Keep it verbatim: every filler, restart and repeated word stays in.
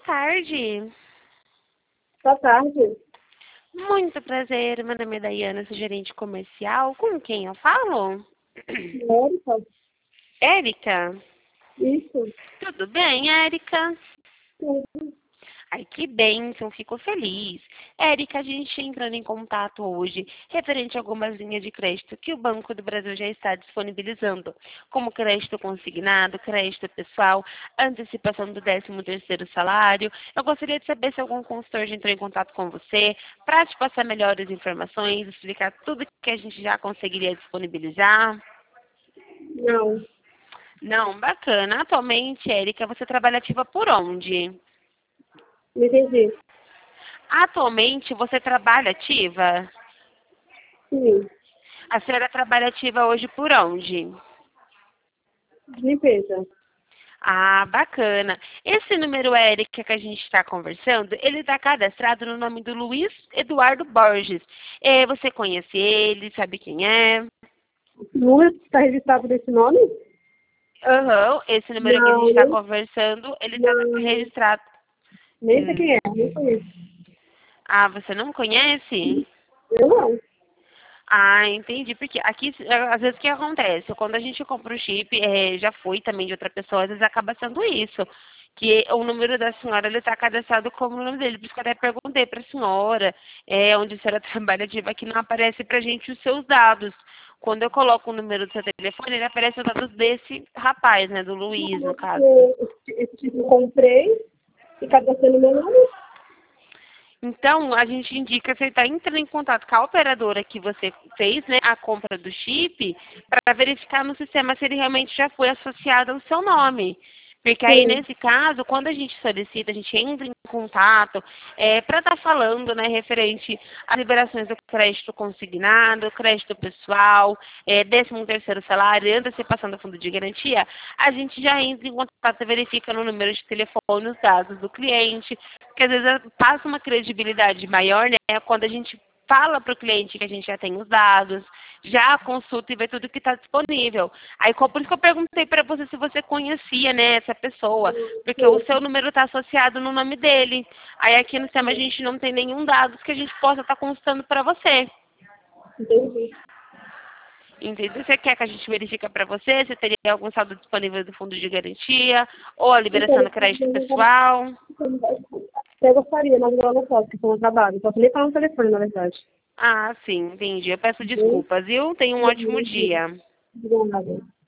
tarde. Boa tarde. Muito prazer, meu nome é Daiana, sou gerente comercial. Com quem eu falo? Érica? Érica? Isso. Tudo bem, Érica? Sim. Ai, que bênção, fico feliz. Érica, a gente entrando em contato hoje, referente a algumas linhas de crédito que o Banco do Brasil já está disponibilizando, como crédito consignado, crédito pessoal, antecipação do décimo terceiro salário. Eu gostaria de saber se algum consultor já entrou em contato com você, para te passar melhores informações, explicar tudo que a gente já conseguiria disponibilizar. Não. Não, bacana. Atualmente, Érica, você trabalha ativa por onde? Não entendi. Atualmente, você trabalha ativa? Sim. A senhora trabalha ativa hoje por onde? Limpeza. Ah, bacana. Esse número, Érica, que a gente está conversando, ele está cadastrado no nome do Luiz Eduardo Borges. Eh, você conhece ele, sabe quem é? Número está registrado desse nome? Aham, esse número que a gente Não, está nem, conversando, ele está não, registrado. nem sei Hum. quem é, nem conheço. Ah, você não conhece? Eu não. Ah, entendi. Porque aqui, às vezes, o que acontece? Quando a gente compra o chip, é, já foi também de outra pessoa, às vezes acaba sendo isso. Que o número da senhora, ele está cadastrado como o nome dele. Por isso que eu até perguntei para a senhora, é, onde a senhora trabalha ativa, que não aparece para a gente os seus dados. Quando eu coloco o número do seu telefone, ele aparece os dados desse rapaz, né? Do Luiz, no Não, caso. porque esse, esse tipo eu comprei e cadastrei no meu nome. Então, a gente indica você estar entrando em contato com a operadora que você fez, né, a compra do chip, para verificar no sistema se ele realmente já foi associado ao seu nome. Porque aí, Sim. nesse caso, quando a gente solicita, a gente entra em contato é, para estar falando, né, referente às liberações do crédito consignado, crédito pessoal, é, décimo terceiro salário, antecipação do fundo de garantia, a gente já entra em contato e verifica no número de telefone os dados do cliente, porque às vezes passa uma credibilidade maior, né, quando a gente fala para o cliente que a gente já tem os dados, já consulta e vê tudo que está disponível. Aí, por isso que eu perguntei para você se você conhecia, né, essa pessoa, porque o seu número está associado no nome dele. Aí aqui no sistema a gente não tem nenhum dado que a gente possa estar tá consultando para você. Entendi. Entendeu? Você quer que a gente verifique para você se teria algum saldo disponível do fundo de garantia ou a liberação do crédito pessoal? Eu gostaria, mas eu não posso, porque eu não trabalho. Posso nem falar no telefone, na verdade. Ah, sim, entendi. Eu peço Entendeu? desculpas, viu? Tenha um ótimo dia. Obrigada.